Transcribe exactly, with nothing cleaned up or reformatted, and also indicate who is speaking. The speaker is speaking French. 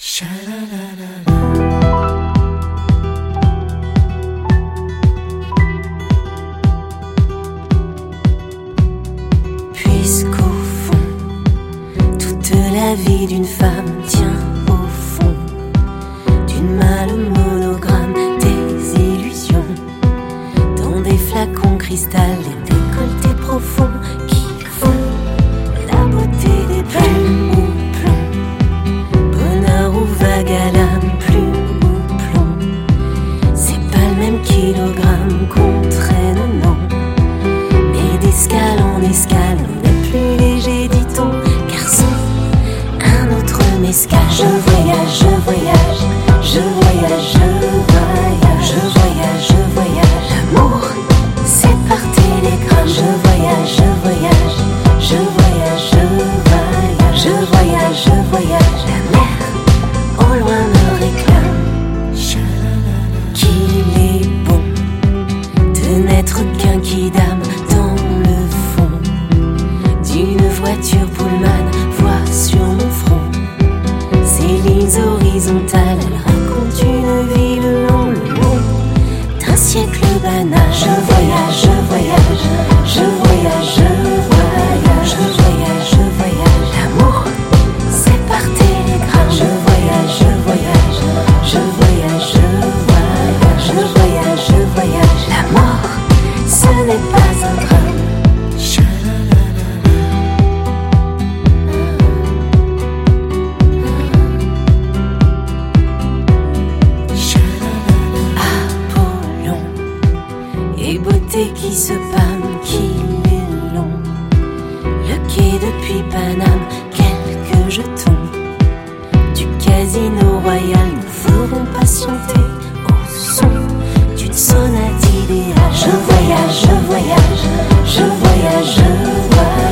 Speaker 1: Puisqu'au fond, toute la vie d'une femme tient au fond d'une malle monogramme des illusions, dans des flacons cristal, des décolletés profonds qui font la beauté des plumes ou plomb, bonheur ou vague à l'âme, plume ou plomb. C'est pas le même kilogramme qu'on traîne, non, mais d'escale en escale, on est plus léger, dit-on, car sans un autre mescal. Je voyage, je voyage, je voyage, je voyage, je voyage, je voyage. L'amour, c'est par télégramme. Je voyage, je voyage, je voyage, je voyage, je voyage, je voyage. La mer, au loin me réclame qu'il est bon de n'être qu'un quidam dans le fond d'une voiture Pullman. Vois sur mon front ces lignes horizontales, elles racontent une vie le long, le long d'un siècle banal. Je voyage, je voyage, je voyage, je voyage, je voyage, je voyage. L'amour, c'est par télégramme. Je voyage, je voyage, je voyage, je voyage, je voyage, je voyage. La mort, ce n'est pas un drame. Et beauté qui se pâme, qu'il est long, le quai depuis Paname, quelques jetons du casino royal nous feront patienter au son d'une sonate idéale. Je voyage, je voyage, je voyage, je voyage.